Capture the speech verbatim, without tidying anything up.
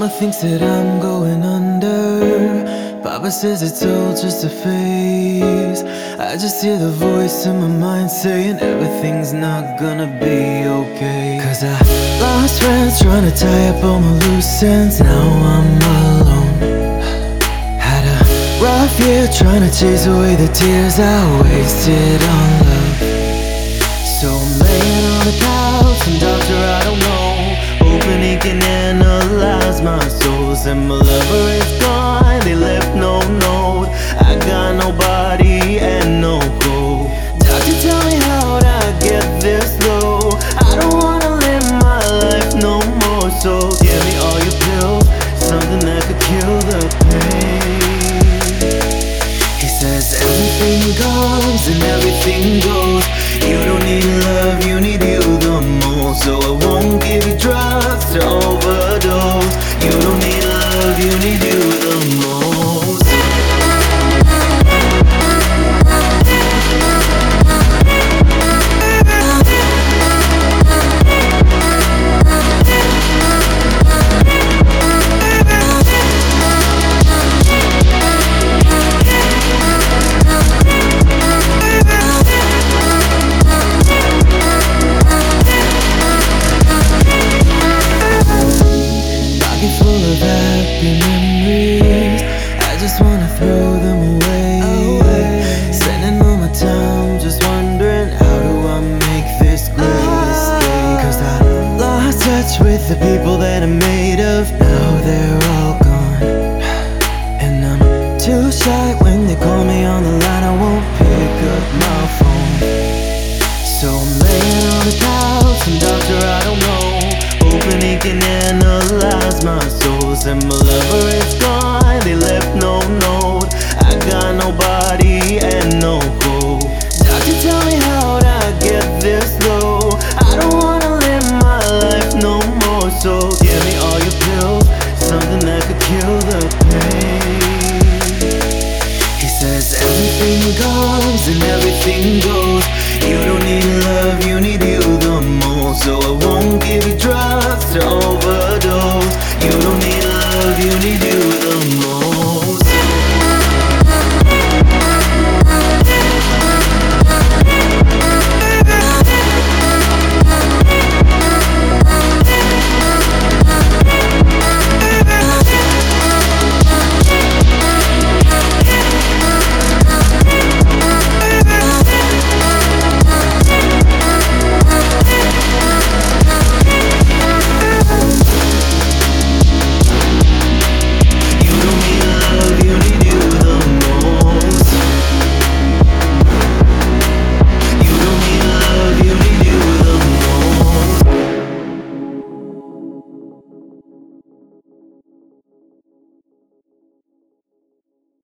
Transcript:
Mama thinks that I'm going under. Papa says it's all just a phase. I just hear the voice in my mind saying everything's not gonna be okay. Cause I lost friends trying to tie up all my loose ends. Now I'm alone. Had a rough year trying to chase away the tears I wasted on love. So I'm laying on the couch and doctor, I don't know, hoping he can analyze my souls. And my lover is gone, they left no note. I got nobody and no hope. Doctor, tell me how'd I get this low? I don't wanna live my life no more. So give me all your pills, something that could kill the pain. He says everything comes and everything goes. You don't need love, you need you the most. So I won't give you drugs to overdose. You don't need love, you need you the most. Full of happy memories, I just wanna throw them away, away. Spending all my time just wondering, how do I make this greatest day? Cause I lost touch with the people that I made of. Now they're all gone, and I'm too shy when they call me on the line. I won't pick up my phone. So I'm laying on the couch and doctor, I don't know, hoping he can analyze my souls. And my lover is gone, they left no note. I got nobody and no